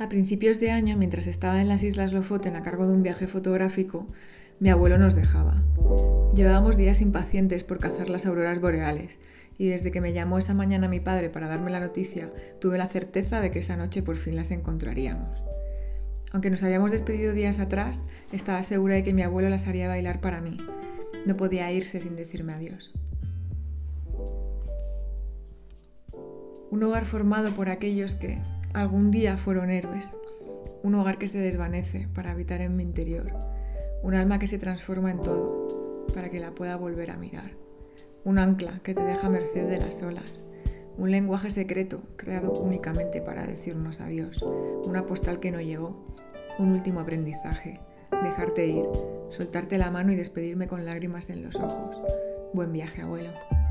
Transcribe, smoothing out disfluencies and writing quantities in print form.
A principios de año, mientras estaba en las Islas Lofoten a cargo de un viaje fotográfico, mi abuelo nos dejaba. Llevábamos días impacientes por cazar las auroras boreales, y desde que me llamó esa mañana mi padre para darme la noticia, tuve la certeza de que esa noche por fin las encontraríamos. Aunque nos habíamos despedido días atrás, estaba segura de que mi abuelo las haría bailar para mí. No podía irse sin decirme adiós. Un hogar formado por aquellos que algún día fueron héroes. Un hogar que se desvanece para habitar en mi interior. Un alma que se transforma en todo para que la pueda volver a mirar. Un ancla que te deja a merced de las olas. Un lenguaje secreto creado únicamente para decirnos adiós. Una postal que no llegó. Un último aprendizaje. Dejarte ir, soltarte la mano y despedirme con lágrimas en los ojos. Buen viaje, abuelo.